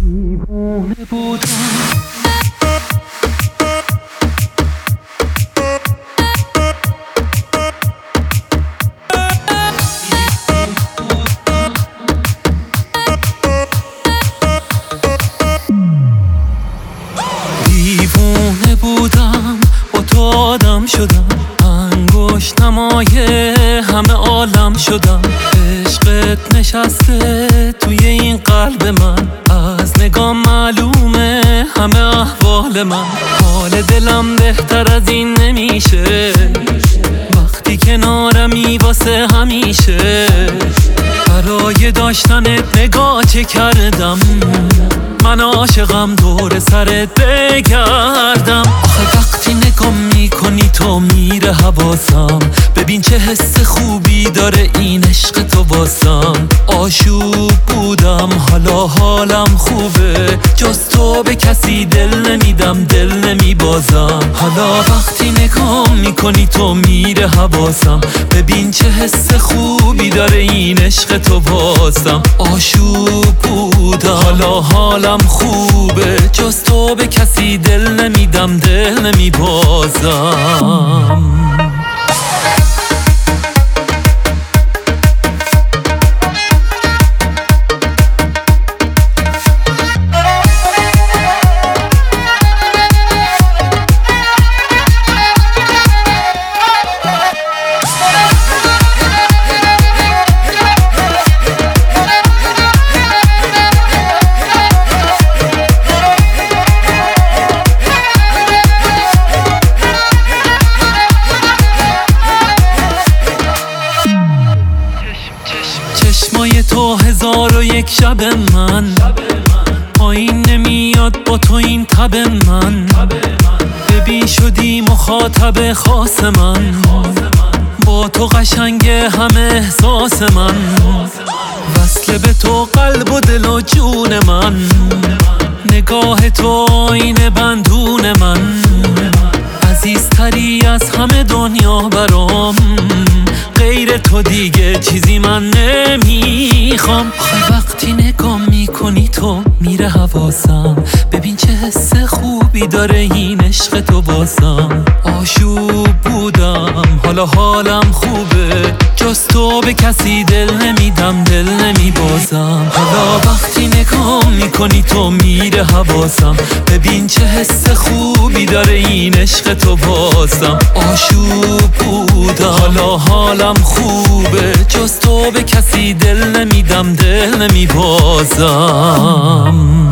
دیوونه بودم دیوونه بودم با تو آدم شدم انگشت نمای همه عالم شدم عشقت نشسته توی این قلب من از نگاه معلومه همه احوال من حال دلم بهتر از این نمیشه وقتی کنارمی واسه همیشه برای داشتنت نگاه چه کردم من عاشقم دور سرت بگردم آخه وقتی نگاه میکنی تو میره حواسم ببین چه حس خوبی داره این عشق تو واسم آشوب بودم حالا حالم خوبه جز تو به کسی دل نمیدم دل نمیبازم حالا وقتی نگاه میکنی تو میره حواسم ببین چه حس خوبی داره این عشق تو واسم آشوب بودم حالا حالم خوبه جز تو به کسی دل نمیدم دل نمیبازم چشمای تو 1001 شب من پایین نمیاد با تو این تب من ببین شدی مخاطب خاص من با تو قشنگه همه احساس من وصل به تو قلب و دل و جون من نگاه تو آینه بندون من عزیزتری از همه دنیا برام غیر تو دیگه چیزی من نمیخوام آخه وقتی نگاه میکنی تو میره حواسم ببین چه حس خوبی داره این عشق تو واسم آشوب بودم حالا حالم خوبه جز تو به کسی دل نمیدم دل نمیبازم حالا وقتی نگاه میکنی تو میره حواسم ببین چه حس خوبی داره این عشق تو واسم آشوب بودم حالا حالم خوبه جز تو به کسی دل نمیدم دل نمیبازم